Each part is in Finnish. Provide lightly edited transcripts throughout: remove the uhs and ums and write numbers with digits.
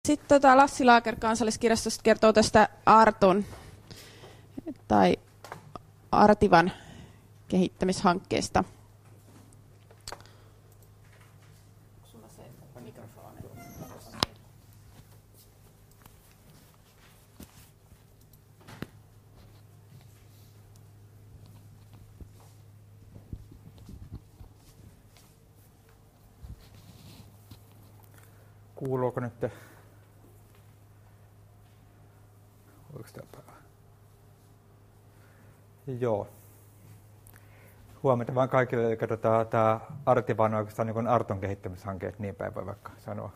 Sitten Lassi Lager Kansalliskirjastosta kertoo tästä Arton tai Artivan kehittämishankkeesta. Kuuluuko nyt? Oliko tämä päivä? Joo. Huomenta vaan kaikille, eli tämä Artiva on oikeastaan niin kuin Arton kehittämishanke, että niin päin voi vaikka sanoa.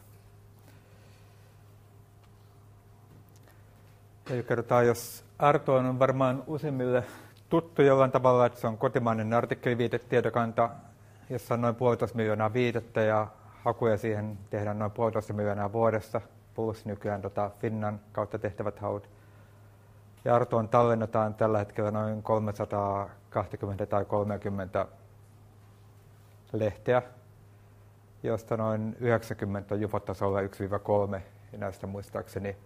Eli kerrotaan, jos Arto on varmaan useimmille tuttu jollain tavalla, että se on kotimainen artikkeliviitetietokanta, jossa on noin 1,5 miljoonaa viitettä ja hakuja siihen tehdään noin 1,5 miljoonaa vuodessa, plus nykyään Finnan kautta tehtävät haut. Ja Artoon tallennetaan tällä hetkellä noin 320 tai 30 lehteä, josta noin 90 JUFO-tasolla 1-3, ja näistä muistaakseni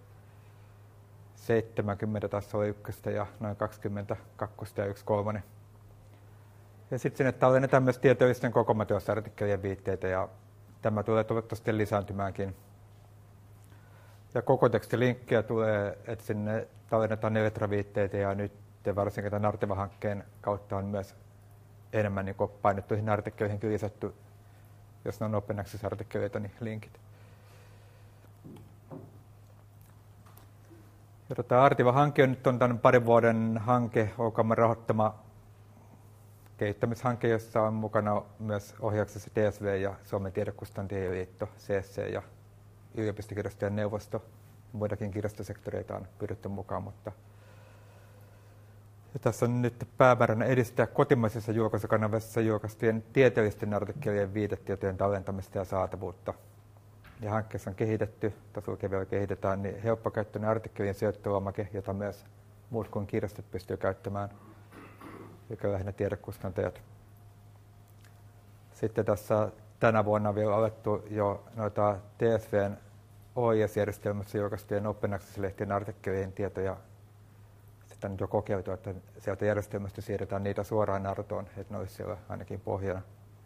70 tasolla 1 ja noin 20 2 ja 1-3. Ja sitten sinne tallennetaan myös tieteellisten kokoamateosartikkelien viitteitä, ja tämä tulee toivottavasti lisääntymäänkin. Ja koko tekstilinkkiä tulee, että sinne tallennetaan 4 viitteitä, ja nyt varsinkin tämän Artiva-hankkeen kautta on myös enemmän niin painettuihin artikkeleihin lisätty, jos ne on open access-artikkeleita, niin linkit. Ja tämä Artiva-hanke on nyt tämän parin vuoden hanke, OKAM:n rahoittama kehittämishanke, jossa on mukana myös ohjauksessa DSV ja Suomen tiedekustantien liitto, CSC ja yliopistokirjastojen neuvosto. Muitakin kirjastosektoreita on pyritty mukaan, mutta ja tässä on nyt päämääränä edistää kotimaisessa julkaisukanavassa julkaistujen tieteellisten artikkelien viitetietojen tallentamista ja saatavuutta. Ja hankkeessa on kehitetty, tasolla vielä kehitetään, niin helppokäyttöinen artikkelien sijoittelomake, jota myös muut kuin kirjastot pystyy käyttämään, joka lähinnä tiedekustantajat. Sitten tässä tänä vuonna on vielä alettu jo noita TSVn OIS-järjestelmässä julkaistujen Open Access-lehtien artikkelien tietoja. Sitten on jo kokeiltu, että sieltä järjestelmästä siirretään niitä suoraan Artoon, että ne olisi siellä ainakin pohjana.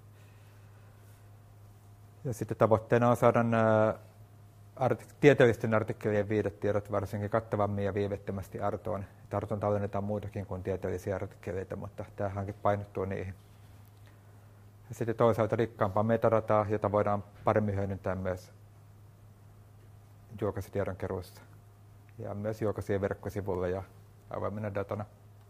Ja sitten tavoitteena on saada nämä tieteellisten artikkelien viitetiedot varsinkin kattavammin ja viivettömästi Artoon. Artoon tallennetaan muitakin kuin tieteellisiä artikkeleita, mutta tämä hanke painottuu niihin. Ja sitten toisaalta rikkaampaa metadataa, jota voidaan paremmin hyödyntää myös julkaisutiedonkeruussa ja myös julkaisujen verkkosivuilla ja avoimena datana.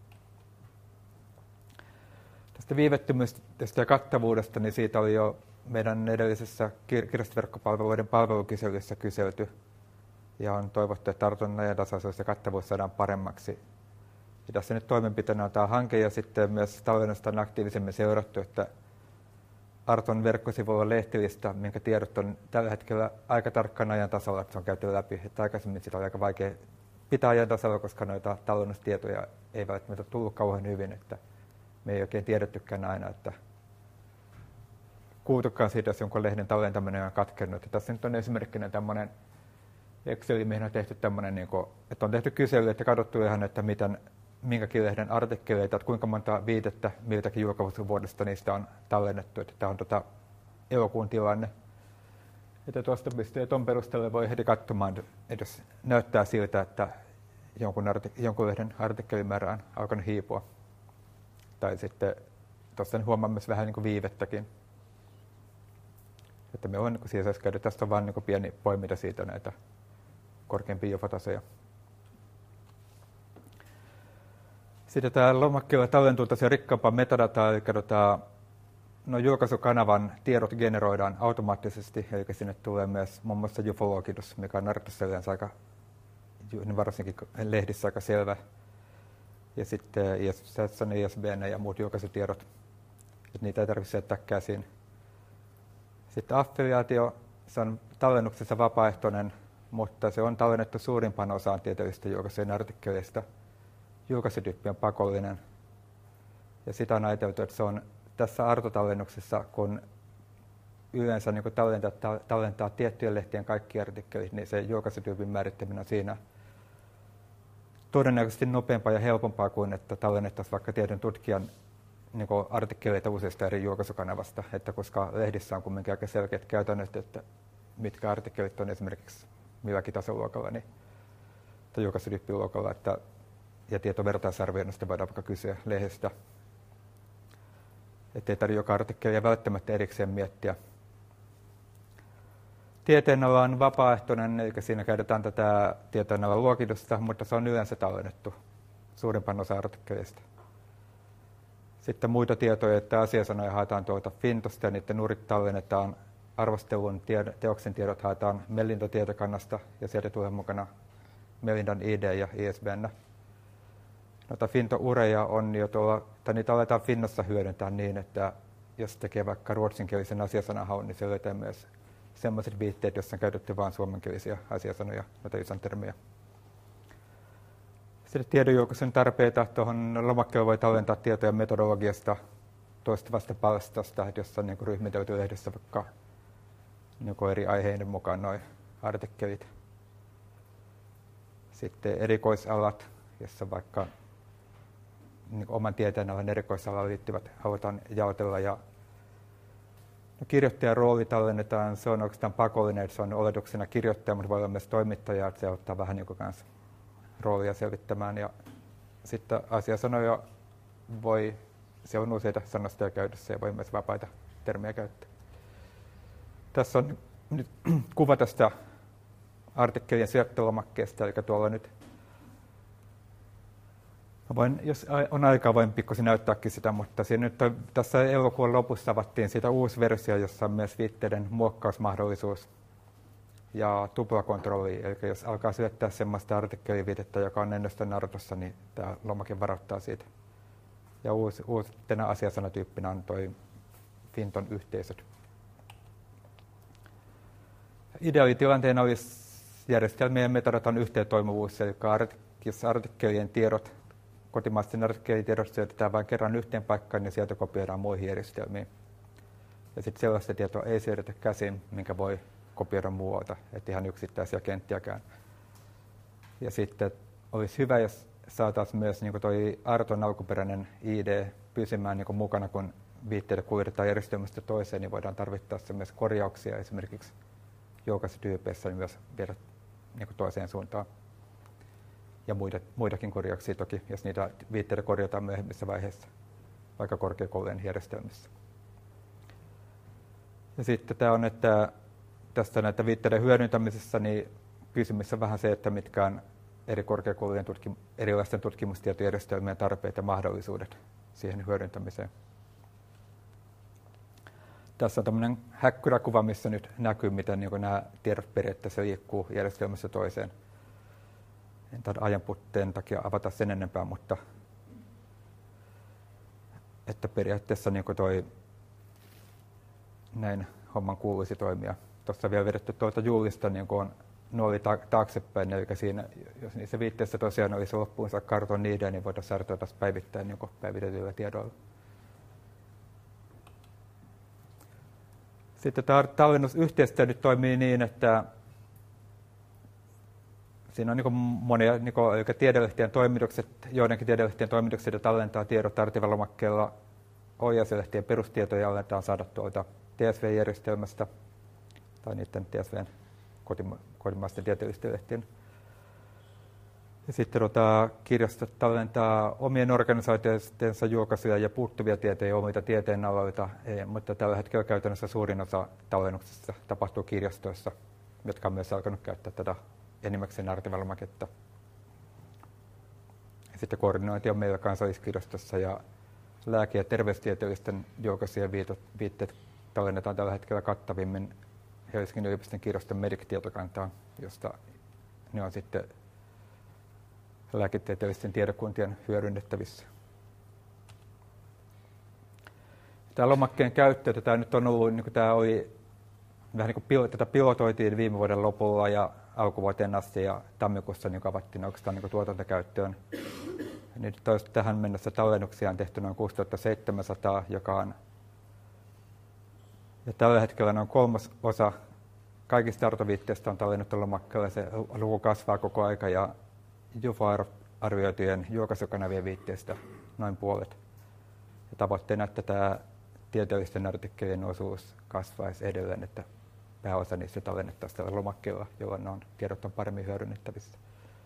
Tästä viivettömyydestä ja kattavuudesta, niin siitä oli jo meidän edellisessä kirjastoverkkopalveluiden palvelukyselyssä kyselty. Ja on toivottu, että Arton ajantasaisuus ja kattavuus saadaan paremmaksi. Ja tässä nyt toimenpiteenä on tämä hanke ja sitten myös tallennusta on aktiivisemmin seurattu, että Arton verkkosivuilla lehtilista, minkä tiedot on tällä hetkellä aika tarkkaan ajan tasalla, että se on käyty läpi. Että aikaisemmin sitä oli aika vaikea pitää ajan tasalla, koska noita tallennustietoja ei välttämättä tullut kauhean hyvin. Että me ei oikein tiedettykään aina, että kuultukaan siitä, jos jonkun lehden tallentaminen on katkennut. Ja tässä nyt on esimerkkinä tämmöinen Excel, mihin on tehty tämmöinen, että on tehty kysely, että katsottu ihan, että minkäkin lehden artikkeleita, että kuinka monta viitettä miltäkin julkaisuvuodesta niistä on tallennettu. Että tämä on elokuun tilanne. Että tuosta pystyy tuon perusteella voi heti katsomaan, jos näyttää siltä, että jonkun lehden artikkelimäärä on alkanut hiipua. Tai sitten tuossa huomaa myös vähän niin kuin viivettäkin. Että me on CSS-käyty, tästä on vain niin pieni poiminta siitä näitä korkeampia JUFO-tasoja. Sitten tämä lomakkeella tallentuu tosiaan rikkaampaa metadataa, eli julkaisukanavan tiedot generoidaan automaattisesti, eli sinne tulee myös muun muassa JUFO-luokitus, mikä on Artossa yleensä aika, varsinkin lehdissä aika selvä. Ja sitten ISS on ISBN ja muut julkaisutiedot, että niitä ei tarvitse jättää käsiin. Sitten affiliaatio, se on tallennuksessa vapaaehtoinen, mutta se on tallennettu suurimpaan osaan tieteellistä julkaisujen artikkeleista. Julkaisutyyppi on pakollinen. Ja sitä on ajateltu, että se on tässä Arto-tallennuksessa, kun yleensä niin kuin tallentaa tiettyjen lehtien kaikki artikkelit, niin se julkaisutyypin määrittäminen on siinä todennäköisesti nopeampaa ja helpompaa kuin että tallennettaisiin vaikka tietyn tutkijan niin kuin artikkeleita useista eri julkaisukanavasta, että koska lehdissä on kuitenkin aika selkeät käytännöt, että mitkä artikkelit on esimerkiksi milläkin tasoluokalla niin, tai julkaisutyyppiluokalla, että ja tietovertaisarvioinnista voidaan vaikka kysyä lehdestä. Että ei tarvitse joka artikkelia välttämättä erikseen miettiä. Tieteenala on vapaaehtoinen, eli siinä käytetään tätä tieteenalan luokitusta, mutta se on yleensä tallennettu suurimpaan osa artikkeleista. Sitten muita tietoja, että asiasanoja haetaan tuolta Fintosta ja niiden nurit tallennetaan. Arvostelun teoksen tiedot haetaan Melinda-tietokannasta ja sieltä tulee mukana Melindan ID ja ISBN. Noita Finto-ureja on jo tuolla, tai niitä aletaan Finnossa hyödyntää niin, että jos tekee vaikka ruotsinkielisen asiasanahaun, niin se löytää myös sellaiset viitteet, joissa on käytetty vain suomenkielisiä asiasanoja, noita isantermejä. Sitten tiedonjulkaisun tarpeita. Tuohon lomakkeella voi tallentaa tietoja metodologiasta, toistuvasta palstasta, jossa on niin ryhmitelty lehdessä vaikka niin eri aiheiden mukaan nuo artikkelit. Sitten erikoisalat, jossa vaikka niin oman tieteenalan erikoisalaan liittyvät halutaan jaotella. Ja kirjoittajan rooli tallennetaan, se on oikeastaan pakollinen, että se on oletuksena kirjoittaja, mutta voi olla myös toimittaja, että se ottaa vähän niin kanssa roolia selvittämään. Ja sitten asiasanoja siellä on useita sanostoja käytössä ja voi myös vapaita termiä käyttää. Tässä on nyt kuva tästä artikkelien syöttölomakkeesta, eli tuolla nyt jos on aikaa, voin pikkusen näyttääkin sitä, mutta tässä elokuun lopussa avattiin siitä uusi versio, jossa on myös viitteiden muokkausmahdollisuus ja tuplakontrolli. Eli jos alkaa syöttää sellaista artikkeliviitettä, joka on ennöstä nartossa, niin tämä lomake varoittaa siitä. Ja uutena asiasanatyyppinä on tuo Finton yhteisöt. Ideaalitilanteena olisi järjestelmien metodatan yhteentoimivuus, eli jos artikkelien tiedot, kotimaisten artikkelitiedot syötetään vain kerran yhteen paikkaan ja sieltä kopioidaan muihin järjestelmiin. Ja sitten sellaista tietoa ei siirretä käsin, minkä voi kopioida muualta, et ihan yksittäisiä kenttiäkään. Ja sitten olisi hyvä, jos saataisiin myös niin toi Arton alkuperäinen ID pysymään niin mukana, kun viitteitä kuljetetaan järjestelmästä toiseen, niin voidaan tarvittaessa myös korjauksia esimerkiksi julkaisutyypeissä niin myös viedä niin toiseen suuntaan. Ja muitakin korjauksia toki, jos niitä viitteitä korjataan myöhemmissä vaiheissa, vaikka korkeakoulujen järjestelmissä. Ja sitten tämä on, että tästä näitä viitteiden hyödyntämisessä niin kysymys on vähän se, että mitkä on eri korkeakoulujen erilaisten tutkimustietojärjestelmien tarpeet ja mahdollisuudet siihen hyödyntämiseen. Tässä on tämmöinen häkkyräkuva, missä nyt näkyy, miten niin nämä tiedot periaatteessa liikkuu järjestelmässä toiseen. En tämän ajanpuutteen takia avata sen enempää, mutta että periaatteessa niin näin homman kuuluisi toimia. Tuossa on vielä vedetty tuolta Julista niin on nuoli taaksepäin, eli siinä, jos niissä viitteissä tosiaan olisi loppuun saakka karton niiden, niin voitaisiin saada taas päivittäin niin päivitetyillä tiedoilla. Sitten tämä tallennusyhteistyö nyt toimii niin, että siinä on niin monia tiedelehtien toimitukset, joidenkin tiedelehtien toimitukset tallentaa tiedot artivalomakkeella. OJC-lehtien perustietoja aletaan saada tuolta TSV-järjestelmästä tai niiden TSVn kotimaisten tieteellisten lehtien. Ja sitten kirjastot tallentaa omien organisaatioidensa julkaisuja ja puuttuvia tietoja omilta tieteenaloilta, mutta tällä hetkellä käytännössä suurin osa tallennuksista tapahtuu kirjastoissa, jotka on myös alkanut käyttää tätä enimmäkseen artivalomaketta. Sitten koordinointi on meillä Kansalliskirjastossa ja lääke- ja terveystieteellisten julkaisujen viitteet tallennetaan tällä hetkellä kattavimmin Helsingin yliopiston kirjaston Medic-tietokantaan, josta ne on sitten lääketieteellisten tiedokuntien hyödynnettävissä. Tämä lomakkeen käyttö, tämä nyt on ollut, niin tämä oli vähän niin kuin tätä pilotoitiin viime vuoden lopulla ja alkuvuoteen asti ja tammikuussa niin avattiin oikeastaan niin tuotantokäyttöön. Niin tähän mennessä tallennuksia on tehty noin 6700, joka on Ja tällä hetkellä noin 1/3 kaikista artoviitteistä on tallennettu lomakkeella. Se luku kasvaa koko aika ja JUFO-arvioitujen julkaisukanavien viitteistä noin puolet. Ja tavoitteena, että tämä tieteellisten artikkelien osuus kasvaisi edelleen, että pääosa niistä tallennettaisiin tällä lomakkeella, jolloin on tiedot on paremmin hyödynnettävissä.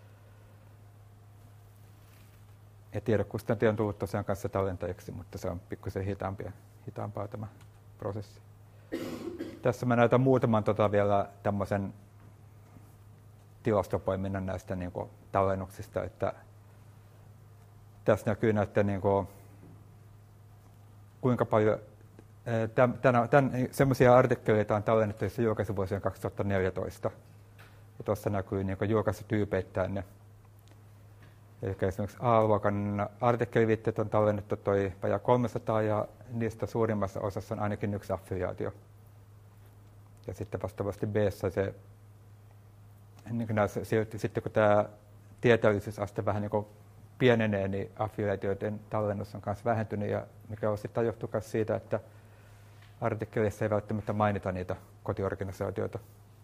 Ja tiedekustanti on tullut tosiaan kanssa tallentajiksi, mutta se on pikkusen hitaampaa tämä prosessi. Tässä mä näytän muutaman vielä tämmöisen tilastopoiminnan näistä niin kuin tallennuksista, että tässä näkyy näiden niin kuin, kuinka paljon semmoisia artikkeleita on tallennettu, joissa julkaisuvuosien 2014. Ja tuossa näkyy niin kuin julkaisutyypeittäin ne. Eli esimerkiksi A-luokan artikkeliviitteet on tallennettu toi vajaa 300 ja niistä suurimmassa osassa on ainakin yksi affiliaatio. Ja sitten vastaavasti B:ssä se, niin sitten kun tämä tieteellisyysaste vähän niin kuin pienenee, niin affiliaatioiden tallennus on myös vähentynyt, ja mikä osittain johtuu myös siitä, että artikkeleissa ei välttämättä mainita niitä kotiorganisaatioita.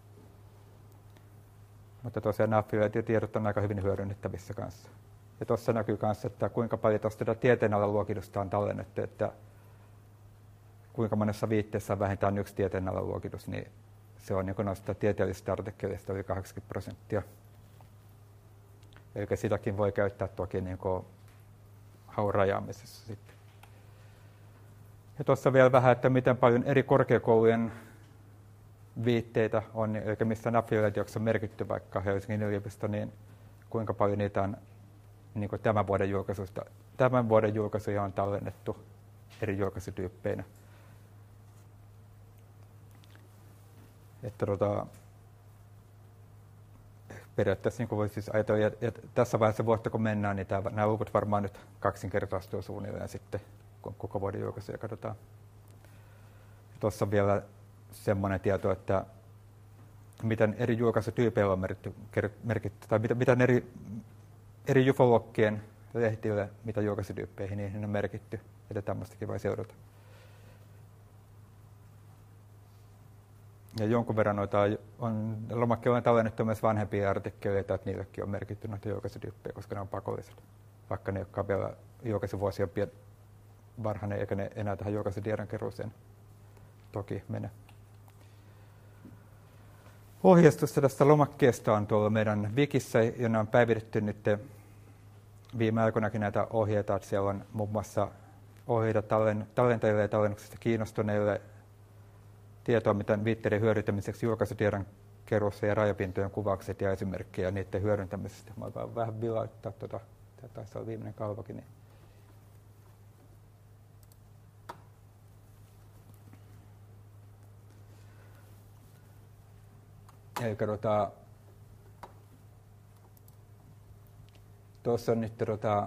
Mutta tosiaan nämä affiliaatiotiedot on aika hyvin hyödynnettävissä kanssa. Ja tuossa näkyy myös, että kuinka paljon tuosta tieteenalan luokitusta on tallennettu, että kuinka monessa viitteessä on vähintään yksi tieteenalan luokitus, niin se on niin noista tieteellisistä artikkeleista yli 80%. Eli sitäkin voi käyttää toki niin haun rajaamisessa sitten. Ja tuossa vielä vähän, että miten paljon eri korkeakoulujen viitteitä on, eli missä affiliaatioksi on merkitty vaikka Helsingin yliopisto, niin kuinka paljon niitä on niin tämän vuoden julkaisuja on tallennettu eri julkaisutyyppeinä. Että periaatteessa niin voisi siis ajatella, ja tässä vaiheessa vuotta kun mennään, niin nämä luvut varmaan nyt kaksinkertaistuu suunnilleen sitten, kun koko vuoden julkaisuja katsotaan. Tuossa on vielä semmoinen tieto, että miten eri julkaisutyypeillä on merkitty tai miten eri ufologgien lehdille, mitä julkaisutyyppeihin niihin on merkitty, että tämmöistäkin voi seurata. Ja jonkun verran lomakkeella on tallennettu myös vanhempia artikkeleita, että niillekin on merkitty noita julkaisutyyppejä, koska ne on pakolliset. Vaikka ne, jotka vielä julkaisuvuosia on varhainen, eikä ne enää tähän julkaisutiedonkeruuseen toki mene. Ohjeistusta tästä lomakkeesta on tuolla meidän Wikissä, jonne on päivitetty nyt viime aikoinakin näitä ohjeita. Että siellä on muun muassa ohjeita tallentajille ja tallennuksesta kiinnostuneille, tietoa, miten viitteiden hyödyntämiseksi julkaisutiedon keruussa ja rajapintojen kuvaukset ja esimerkkejä niiden hyödyntämisestä. Mä voin vähän vilauttaa tämä taisi olla viimeinen kalvokin. Niin. Eli tuossa on nyt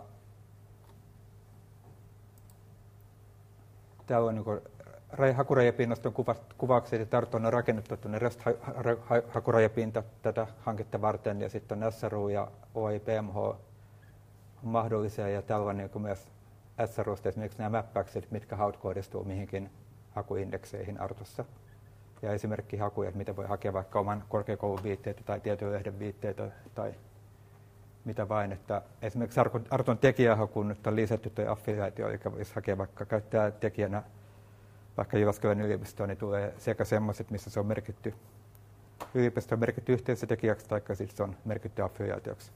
täällä on niin hakurajapinnoston kuvaukset ja tarttuun on rakennettu tuonne REST-hakurajapinta tätä hanketta varten, ja sitten on SRU ja OIPMH on mahdollisia, ja täällä on niin myös SRUsta esimerkiksi nämä mäppäykset, mitkä haut kohdistuu mihinkin hakuindekseihin Artossa. Ja esimerkkihakuja, että miten voi hakea vaikka oman korkeakoulun viitteitä tai tietolehden viitteitä tai mitä vain. Että esimerkiksi Arton tekijähakuun nyt on lisätty tuo affiliaatio, eli voisi hakea vaikka käyttää tekijänä vaikka Jyväskylän yliopistoon, niin tulee sekä semmoiset, missä se on merkitty yliopisto on merkitty yhteisötekijäksi tai siis se on merkitty affiliaatioksi.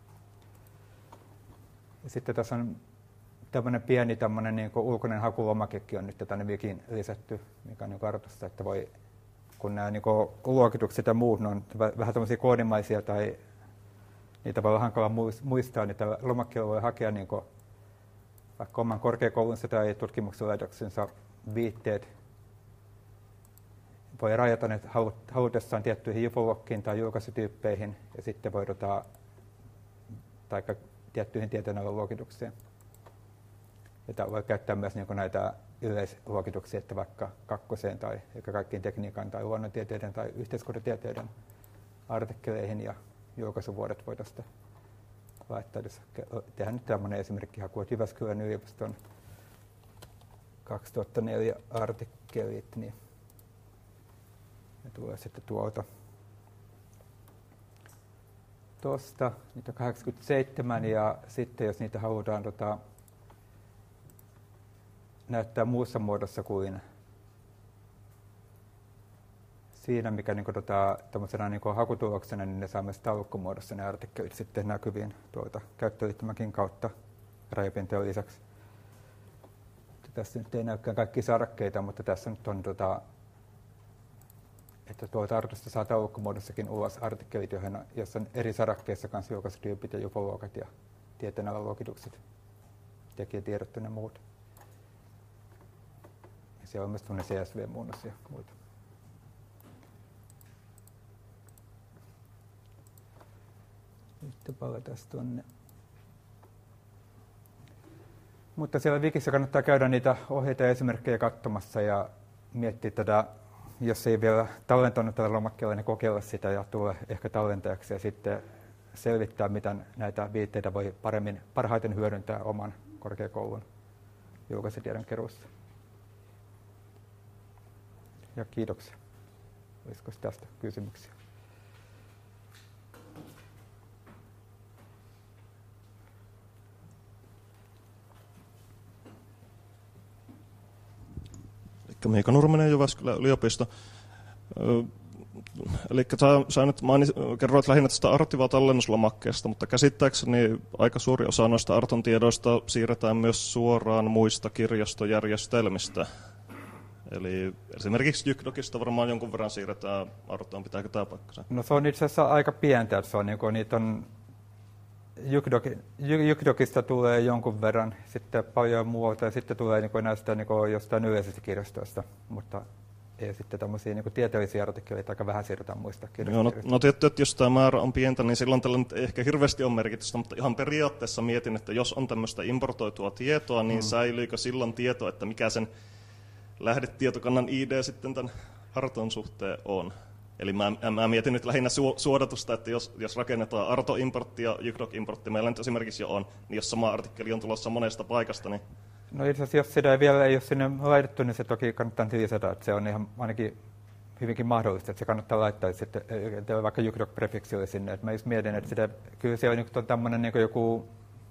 Ja sitten tässä on tämmöinen pieni niin ulkoinen hakulomakekin on nyt tänne Wikiin lisätty, mikä on niin Artossa, että voi, kun nämä niin luokitukset ja muut on vähän tämmöisiä koodimaisia tai niitä voi olla hankala muistaa, niin tällä lomakkeella voi hakea niin vaikka oman korkeakoulunsa tai tutkimuksen laitoksensa viitteet. Voi rajata ne halutessaan tiettyihin ufologkiin tai julkaisutyyppeihin ja sitten voi tai tiettyihin tieteenalan luokituksiin. Ja voi käyttää myös niin näitä yleisluokituksia, että vaikka kakkoseen tai kaikkiin tekniikan tai luonnontieteiden tai yhteiskuntatieteiden artikkeleihin ja julkaisuvuodet voi tästä laittaa. Tehdä nyt tämmöinen esimerkkihaku, että Jyväskylän yliopiston 2004 artikkelit, niin Ne tulee sitten tuosta, niitä 87, ja sitten jos niitä halutaan näyttää muussa muodossa kuin siinä, mikä niin niin hakutuloksena, niin ne saa myös taulukkomuodossa ne artikkelit sitten näkyviin käyttöliittymäkin kautta rajapintojen lisäksi. Tässä nyt ei näykään kaikki sarakkeita, mutta tässä nyt on, että tuolta artosta saa taulukkomuodossakin ulos artikkelit, jossa on eri sarakkeissa kanssa julkaisutyypit ja jupoluokat ja tieteenalaluokitukset, tekijätiedot ja muut. Ja siellä on myös CSV-muunnos ja muita. Nyt palataan tuonne. Mutta siellä Wikissä kannattaa käydä niitä ohjeita ja esimerkkejä katsomassa ja miettiä tätä, jos ei vielä tallentanut tällä lomakkeella, niin kokeilla sitä ja tulla ehkä tallentajaksi ja sitten selvittää, miten näitä viitteitä voi parhaiten hyödyntää oman korkeakoulun julkaisutiedon keruussa. Ja kiitoksia. Olisiko tästä kysymyksiä? Miika Nurminen, Jyväskylän yliopisto. Eli sä nyt kerroit lähinnä tästä Artiva-tallennuslomakkeesta, mutta käsittääkseni aika suuri osa noista Arton tiedoista siirretään myös suoraan muista kirjastojärjestelmistä. Eli esimerkiksi Jykdokista varmaan jonkun verran siirretään Artoon. Pitääkö tämä paikkansa? No se on itse asiassa aika pientä. Se on, niitä on Jykdokista tulee jonkun verran, sitten paljon muualta ja sitten tulee näistä jostain yleisestä kirjastoista, mutta ei sitten tämmöisiä tieteellisiä artikkeleita aika vähän siirretään muista kirjastoista. No tietty, että jos tämä määrä on pientä, niin silloin tällä nyt ei ehkä hirveästi ole merkitystä, mutta ihan periaatteessa mietin, että jos on tämmöistä importoitua tietoa, niin säilyykö silloin tieto, että mikä sen lähdetietokannan ID sitten tämän Arton suhteen on? Eli mä mietin nyt lähinnä suodatusta, että jos rakennetaan Arto-importti ja Jykdok-importti, meillä nyt esimerkiksi jo on, niin jos sama artikkeli on tulossa monesta paikasta, niin... No itse asiassa, jos sitä vielä ei ole sinne laitettu, niin se toki kannattaa lisätä, että se on ihan ainakin hyvinkin mahdollista, että se kannattaa laittaa sitten vaikka Jykdok-prefiksille sinne. Että mä just mietin, että kyllä siellä on tämmöinen joku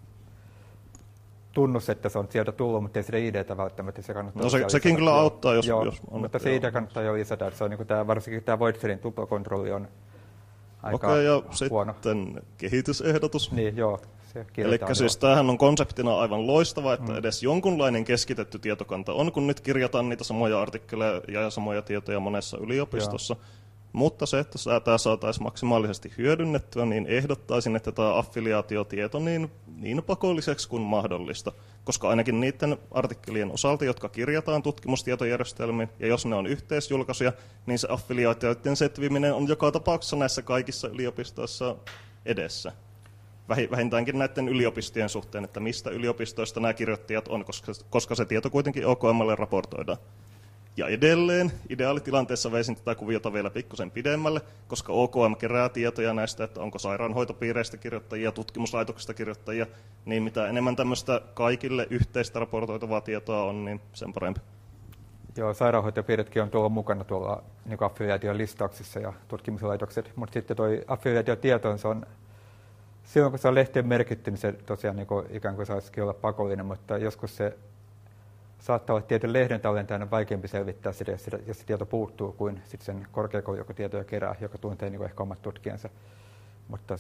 tunnus, että se on sieltä tullut, mutta ei sitä ID:tä välttämättä. Se kannattaa sekin kyllä auttaa, jos on. Mutta se ID kannattaa jo lisätä, että se on varsinkin tämä Voidfirin tuplakontrolli on aika huono. Sitten kehitysehdotus. Niin, joo. Eli siis tämähän on konseptina aivan loistava, että edes jonkunlainen keskitetty tietokanta on, kun nyt kirjataan niitä samoja artikkeleja ja samoja tietoja monessa yliopistossa. Joo. Mutta se, että tämä saataisiin maksimaalisesti hyödynnettyä, niin ehdottaisin, että tämä affiliaatiotieto niin pakolliseksi kuin mahdollista. Koska ainakin niiden artikkelien osalta, jotka kirjataan tutkimustietojärjestelmiin, ja jos ne on yhteisjulkaisuja, niin se affiliaatioiden setviminen on joka tapauksessa näissä kaikissa yliopistoissa edessä. Vähintäänkin näiden yliopistojen suhteen, että mistä yliopistoista nämä kirjoittajat on, koska se tieto kuitenkin OKM:lle raportoidaan. Ja edelleen ideaalitilanteessa veisin tätä kuviota vielä pikkusen pidemmälle, koska OKM kerää tietoja näistä, että onko sairaanhoitopiireistä kirjoittajia, tutkimuslaitoksista kirjoittajia, niin mitä enemmän tämmöistä kaikille yhteistä raportoitavaa tietoa on, niin sen parempi. Joo, sairaanhoitopiiritkin on tuolla mukana tuolla niin affiliaation listauksissa ja tutkimuslaitokset, mutta sitten tuo affiliaatiotieto, se on silloin kun se on lehteen merkitty, niin se tosiaan niin ikään kuin saisikin olla pakollinen, mutta joskus se saattaa olla tietyn lehden tallentajana vaikeampi selvittää sitä, jos se tieto puuttuu, kuin sitten sen korkeakoulu, joka tietoja kerää, joka tuntee niin ehkä omat tutkijansa. Mutta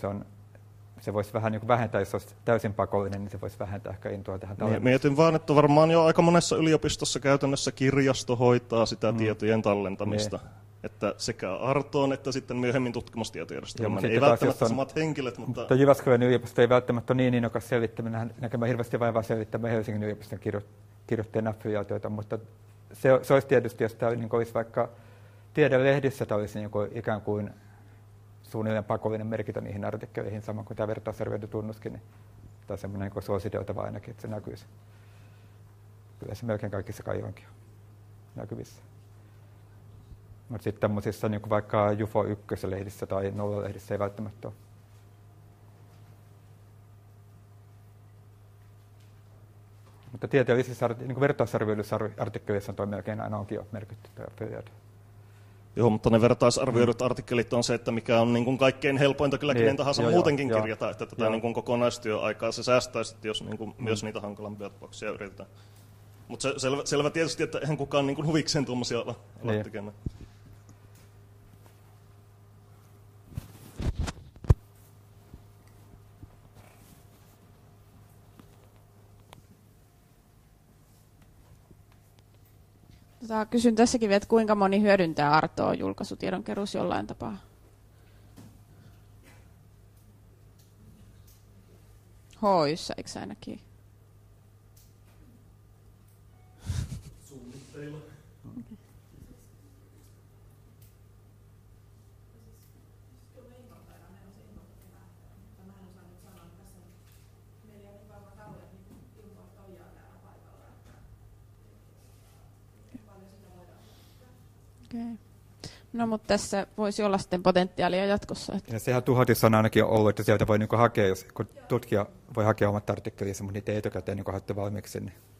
se voisi vähän niin vähentää, jos olisi täysin pakollinen, niin se voisi vähentää ehkä intoa tähän tallennukseen. Mietin vaan, että varmaan jo aika monessa yliopistossa käytännössä kirjasto hoitaa sitä tietojen tallentamista. Niin. Että sekä Artoon että sitten myöhemmin tutkimustietojärjestelmään. Ei välttämättä samat henkilöt, mutta Jyväskylän yliopisto ei välttämättä ole niin innokas selvittämään, näkemään hirveästi vaivaa selvittämään Helsingin yliopiston kirjoittajien affiliaatioita, mutta se olisi tietysti, jos tämä olisi vaikka tiedelehdissä, tämä olisi ikään kuin suunnilleen pakollinen merkitä niihin artikkeleihin, samoin kuin tämä vertausarviointitunnuskin, niin tämä on semmoinen suositeltava ainakin, että se näkyisi. Kyllä se melkein kaikissa kai onkin näkyvissä. Mutta sitten tämmöisissä niin vaikka Jufo 1-lehdissä tai 0-lehdissä ei välttämättä ole. Mutta tieteellisissä niin vertausarvioiduissa artikkeleissa on toi melkein aina onkin jo merkitty tämä affiliaatio. Joo, mutta ne vertaisarvioidut artikkelit on se, että mikä on niin kuin kaikkein helpointa kyllä kenen tahansa muutenkin kirjata, että tätä niin kuin kokonaistyöaikaa se säästäisi, jos niin kuin myös niitä hankalampia tapauksia yritetään. Mutta selvä tietysti, että eihän kukaan niin kuin huvikseen tuommoisia ala tekemään. Kysyn tässäkin vielä, että kuinka moni hyödyntää Artoa julkaisutiedonkeruussa jollain tapaa? Hoissa, eikö ainakin? Suunnitteilla. Okay. No, mutta tässä voisi olla sitten potentiaalia jatkossa. Ja sehän Tuhotissa on ainakin ollut, että sieltä voi hakea, jos kun tutkija voi hakea omat artikkelinsa, mutta niitä ei etukäteen haettu valmiiksi. Niin